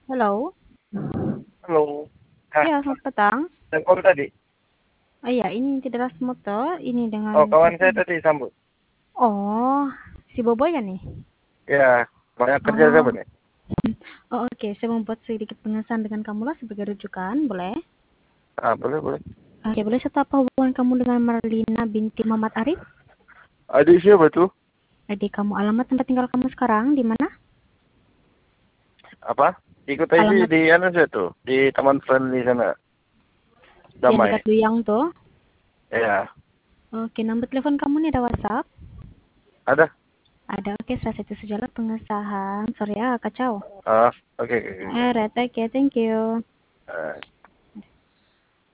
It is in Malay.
Halo. Halo. Hah, Ya, selamat petang. yang call tadi? Oh iya, ini tidak Moto. Ini Oh, dengan kawan siapa saya ini? tadi sambut. Oh, si Bobo ya nih? Ya, banyak kerja siapa Oh, nih? oh oke. Saya membuat sedikit pengesahan dengan kamu lah sebagai rujukan, boleh? Ah, boleh, boleh. Oke, boleh saya tahu apa hubungan kamu dengan Marlina binti Muhammad Arif? Adik siapa tuh? Adik kamu, alamat tempat tinggal kamu sekarang di mana? Apa? Ikut aja Alamat di anu saya tuh, di Taman Friendly sana. yang Damai. dekat Duyang tuh. Ya, Oke, nomor telepon kamu nih ada WhatsApp? ada. Ada, oke. Salah satu sejalan pengesahan. Sorry ya, kacau. Ah, oke, oke, oke. Alright, oke. Thank you. Ah.